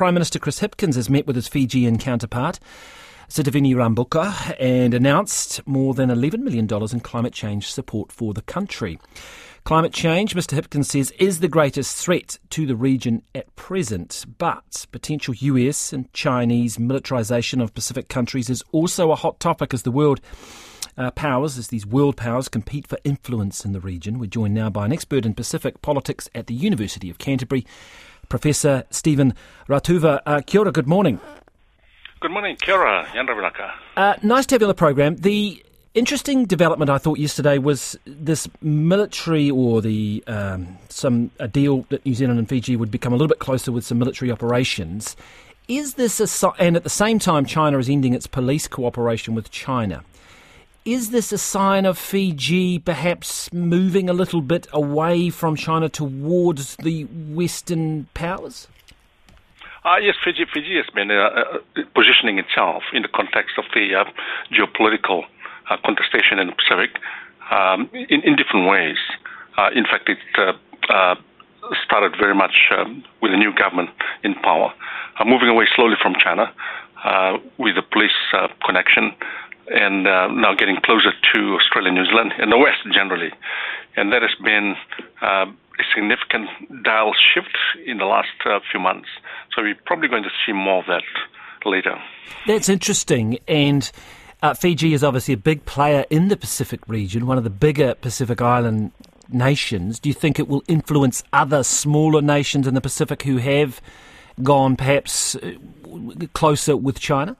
Prime Minister Chris Hipkins has met with his Fijian counterpart, Sitiveni Rabuka, and announced more than $11 million in climate change support for the country. Climate change, Mr Hipkins says, is the greatest threat to the region at present, but potential US and Chinese militarisation of Pacific countries is also a hot topic as the world these world powers compete for influence in the region. We're joined now by an expert in Pacific politics at the University of Canterbury, Professor Stephen Ratuva. Kia ora, good morning. Good morning, kia ora, Yandravinaka. Nice to have you on the programme. The interesting development I thought yesterday was this military or a deal that New Zealand and Fiji would become a little bit closer with some military operations. Is this and at the same time China is ending its police cooperation with China. Is this a sign of Fiji perhaps moving a little bit away from China towards the Western powers? Yes, Fiji has been positioning itself in the context of the geopolitical contestation in the Pacific in different ways. In fact, it started very much with the new government in power, moving away slowly from China with the police connection, and now getting closer to Australia, New Zealand, and the West generally. And that has been a significant dial shift in the last few months. So we're probably going to see more of that later. That's interesting. And Fiji is obviously a big player in the Pacific region, one of the bigger Pacific Island nations. Do you think it will influence other smaller nations in the Pacific who have gone perhaps closer with China?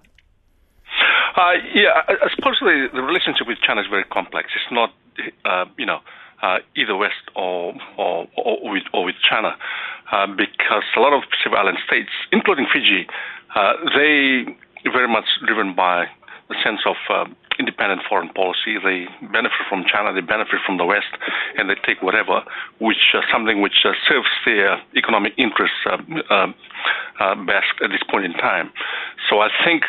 I suppose the relationship with China is very complex. It's not, either West or with China, because a lot of Pacific Island states, including Fiji, they very much driven by the sense of independent foreign policy. They benefit from China, they benefit from the West, and they take whatever, something which serves their economic interests best at this point in time. So I think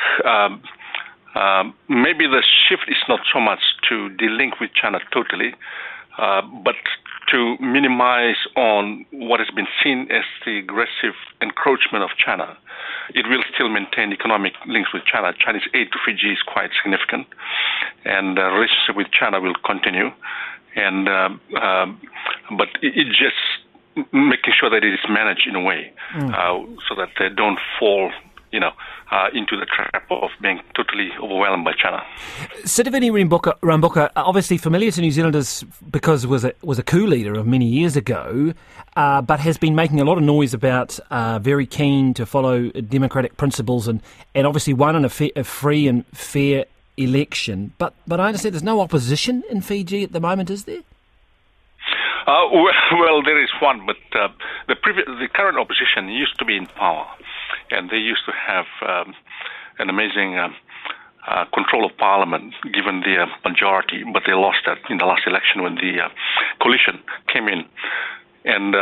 maybe the shift is not so much to delink with China totally, but to minimize on what has been seen as the aggressive encroachment of China. It will still maintain economic links with China. Chinese aid to Fiji is quite significant, and the relationship with China will continue. And but it just making sure that it is managed in a way so that they don't fall into the trap of being totally overwhelmed by China. Sitiveni Rabuka, obviously familiar to New Zealanders because was a coup leader of many years ago, but has been making a lot of noise about very keen to follow democratic principles and obviously won in a free and fair election. But I understand there's no opposition in Fiji at the moment, is there? Well, there is one, but the current opposition used to be in power, and they used to have an amazing control of parliament, given the majority, but they lost that in the last election when the coalition came in, and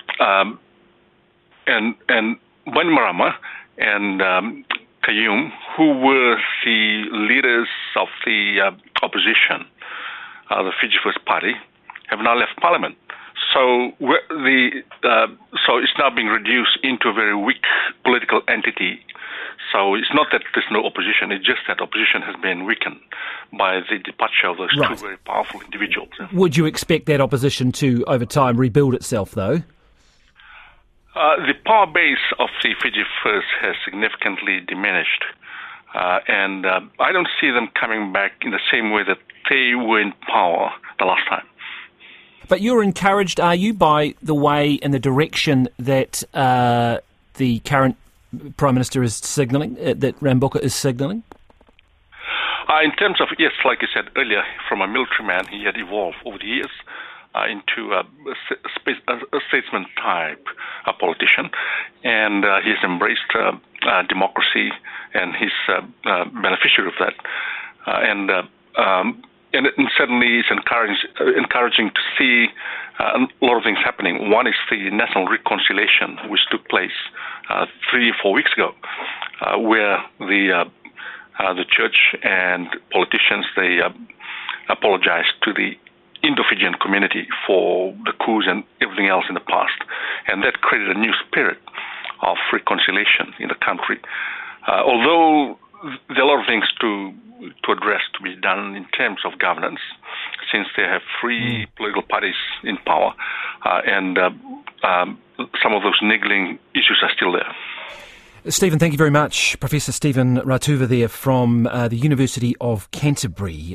Bainimarama and Qayyum, who were the leaders of the opposition, the Fiji First Party, have now left parliament. So so it's now being reduced into a very weak political entity. So it's not that there's no opposition, it's just that opposition has been weakened by the departure of those two very powerful individuals. Would you expect that opposition to, over time, rebuild itself, though? The power base of the Fiji First has significantly diminished. And I don't see them coming back in the same way that they were in power the last time. But you're encouraged, are you, by the way and the direction that the current Prime Minister is signalling, that Rabuka is signalling? In terms of, yes, like you said earlier, from a military man, he had evolved over the years into a statesman-type politician, and he has embraced democracy, and he's a beneficiary of that. And certainly it's encouraging to see a lot of things happening. One is the national reconciliation, which took place 3 or 4 weeks ago, where the church and politicians, they apologized to the Indo-Fijian community for the coups and everything else in the past. And that created a new spirit of reconciliation in the country. Although there are a lot of things to address, to be done in terms of governance, since they have three political parties in power, and some of those niggling issues are still there. Stephen, thank you very much. Professor Stephen Ratuva there from the University of Canterbury.